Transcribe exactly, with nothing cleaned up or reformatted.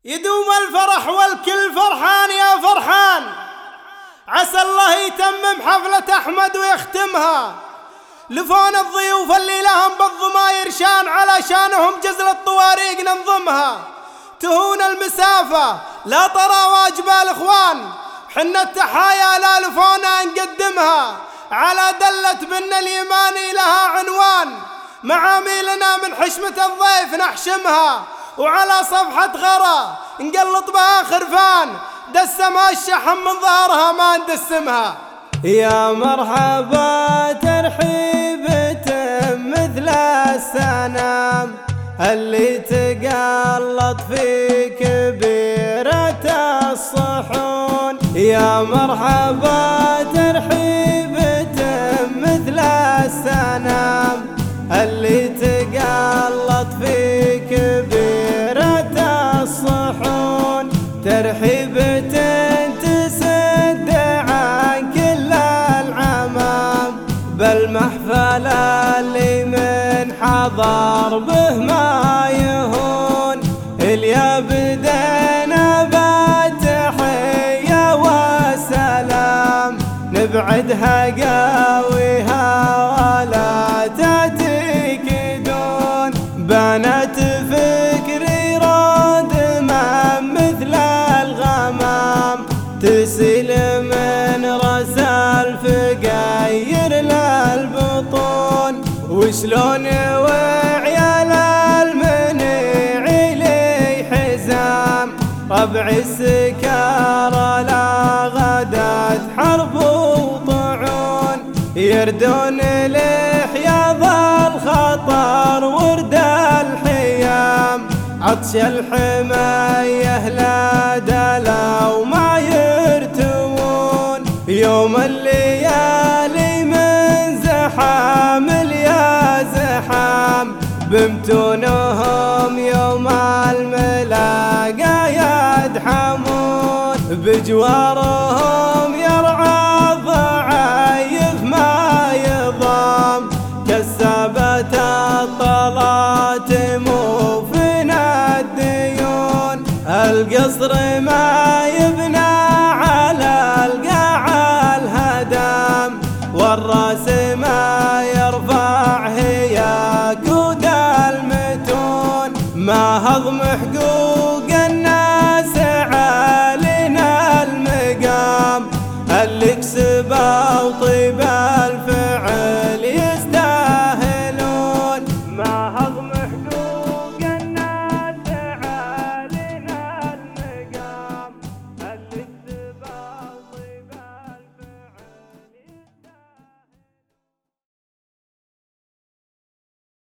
يدوم الفرح والكل فرحان يا فرحان، عسى الله يتمم حفلة أحمد ويختمها. لفون الضيوف اللي لهم بالضماير شان، علشانهم جزل الطواريق ننظمها. تهون المسافة لا ترى واجب الإخوان، حنا التحايا لا لفونا نقدمها. على دلة بن اليماني لها عنوان، معاميلنا من حشمة الضيف نحشمها. وعلى صفحة غرا نقلط بها خرفان، دسمها الشحم من ظهرها ما ندسمها. يا مرحبا ترحيبة مثل السنام اللي تقلط في كبيرة الصحون. يا مرحبا ترحيبة مثل السنام اللي تقلط في كبيرة الصحون. ترحيبة تسد عن كل العمام، بالمحفل اللي من حضر به ما يهون. اليا بدينا بالتحية والسلام، نبعدها قاويها ولا تأتيك دون. بنات فكري رادما مثل الغمام، تسيل من رأس الفقاير للبطون. وشلون وعيال المنيع لي حزام، ربع السكارى لا غدت حرب وطعون. يردون لحياض الخطر ورد الحيام، عطش الحماية لا دلا وما يرتوون. يوم الليالي من زحام اليا زحام، بمتونهم يوم الملاقى يدحمون. بجوارهم يرعى الضعايف ما يضام، كسبت الطلاتم وفينا الديون. القصر ما يبنى على القاع الهدام، والراس ما يرفع هي كود المتون. ما هضم حقوق